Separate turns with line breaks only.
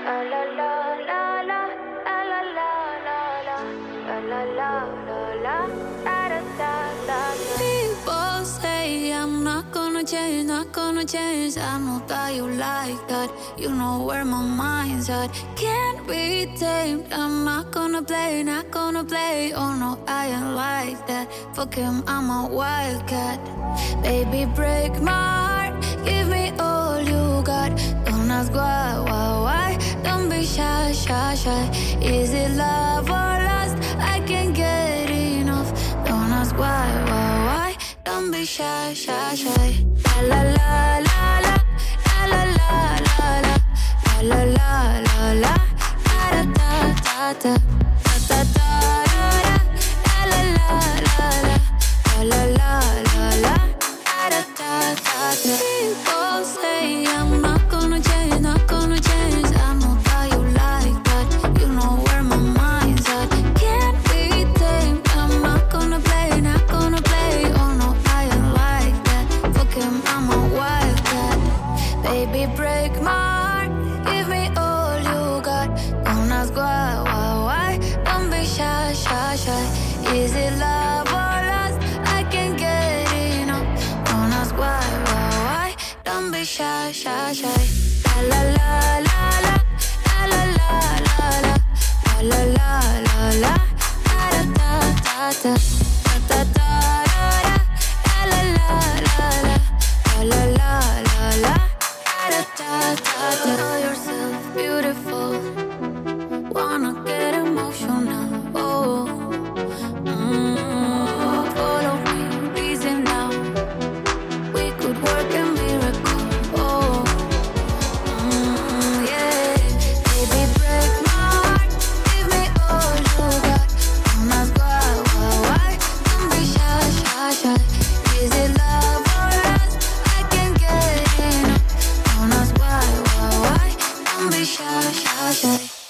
La la la la la, la la la la la, la la la la la, da da da da da.
People say I'm not gonna change, not gonna change. I know that you like that. You know where my mind's at. Can't be tamed. I'm not gonna play, not gonna play. Oh no, I ain't like that. Fuck him, I'm a wildcat. Baby, break my heart. Give me all you got. Don't ask why. Don't be shy, shy, shy. Is it love or lust? I can't get enough. Don't ask why. Don't be shy, shy, shy. La la la la la, la la la la la, la la la la, da da da da da, da da da da, la la la la, la la la la, da da da da. People say I'm not gonna change, not gonna change. I know that you like that. You know where my mind's at. Can't be tamed. I'm not gonna play, not gonna play. Oh no, I ain't like that. Fuck him, I'm a wildcat. Baby, break my heart. Give me all you got. Don't ask why. Don't be shy, shy, shy. Is it love or lust? I can't get enough. Don't ask why. Don't be shy, shy, shy. La la la la la, la la la la la, la la la la, da da da da da, da da da da, la la la la, la la la la, da da da da. Know yourself beautiful. Wanna get emotional. Oh, follow me, reason now. We could work a miracle. Oh, yeah. Baby, break my heart. Give me all you got. Don't ask why. Don't be shy, shy, shy. Is it love or lust? I can't get enough. Don't ask why. Don't be shy, shy, shy.